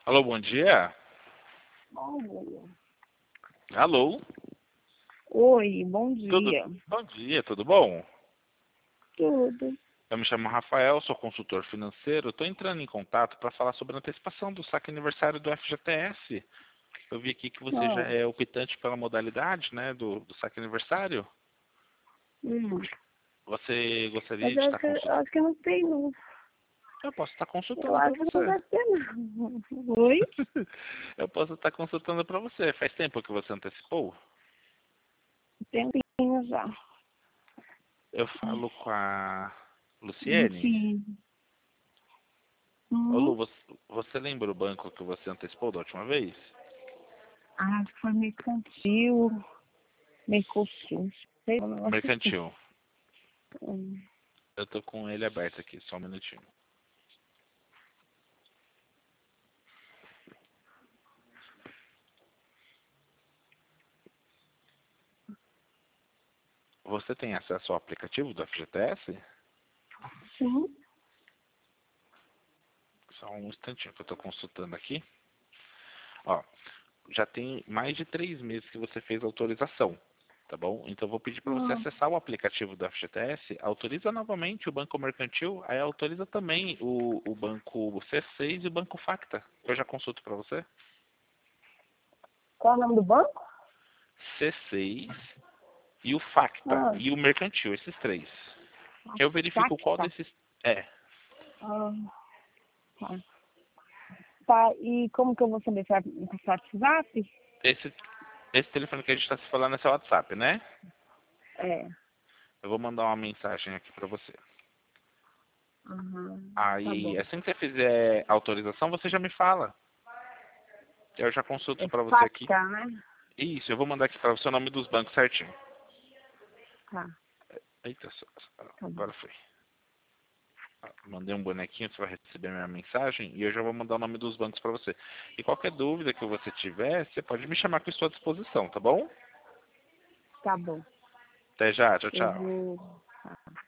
Alô, bom dia. Olha. Alô. Oi, bom Tudo dia. bom dia, tudo bom? Tudo. Eu me chamo Rafael, sou consultor financeiro. Estou entrando em contato para falar sobre a antecipação do saque aniversário do FGTS. Eu vi aqui que você já Não. é optante pela modalidade, né, do saque aniversário. Hum. Você gostaria Mas de eu estar acho, eu consultando? acho que não tem, não. Eu posso estar Eu consultando para acho que não você. deve ter, não. Oi? Eu posso estar consultando para você. Faz tempo que você antecipou? Tempinho já. Eu falo com a Luciene. Enfim. Ô Lu, Uhum. você lembra o banco que você antecipou da última vez? Acho que foi mercantil. Mercosul. Sei lá, um negócio assim. Mercantil. Hum. Eu tô com ele aberto aqui, só um minutinho. Você tem acesso ao aplicativo do FGTS? Sim. Só um instantinho que eu tô consultando aqui. Ó, já tem mais de 3 meses que você fez a autorização, tá bom? Então eu vou pedir para você Hum. acessar o aplicativo do FGTS, autoriza novamente o Banco Mercantil, aí autoriza também o Banco C6 e o Banco Facta. Eu já consulto para você. Qual é o nome do banco? C6 e o Facta Ah, e o Mercantil, esses três. Eu verifico qual Facta. desses é. Ah, tá. Tá, e como que eu vou saber? Vai passar WhatsApp? Esse, esse telefone que a gente está se falando é seu WhatsApp, né? É. Eu vou mandar uma mensagem aqui para você. Tá Aí, bom. assim que você fizer a autorização, você já me fala. Eu já consulto É para você aqui. Facta, né? Isso, eu vou mandar aqui para você o nome dos bancos certinho. Tá, Eita, tá bom. agora foi. Mandei um bonequinho, você vai receber minha mensagem e eu já vou mandar o nome dos bancos para você. E qualquer dúvida que você tiver, você pode me chamar que eu estou à disposição, tá bom? Tá bom. Até já, tchau, Eu tchau. vou. Tá.